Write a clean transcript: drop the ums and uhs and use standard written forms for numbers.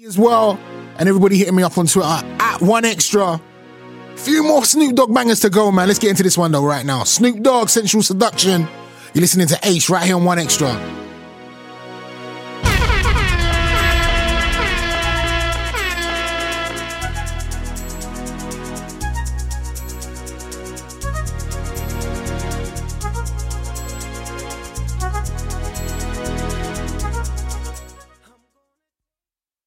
as well. And everybody hitting me up on Twitter at 1Extra. Few more Snoop Dogg bangers to go, man. Let's get into this one though right now. Snoop Dogg, Sensual Seduction. You're listening to Ace right here on 1Extra.